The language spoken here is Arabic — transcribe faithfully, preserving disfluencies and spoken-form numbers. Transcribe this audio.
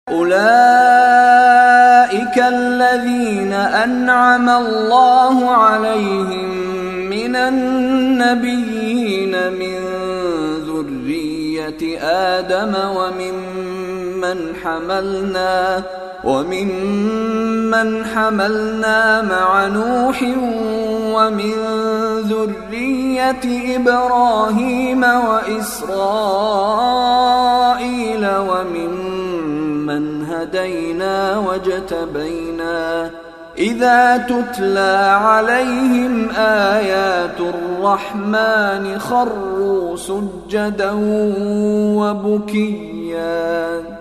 أولئك الذين أنعم الله عليهم من النبيين من ذرية آدم وممن حملنا وممن حملنا مع نوح ومن ذرية إبراهيم وإسرائيل وممن هدينا واجتبينا إذا تتلى عليهم آيات الرحمن خروا سجدا وبكيا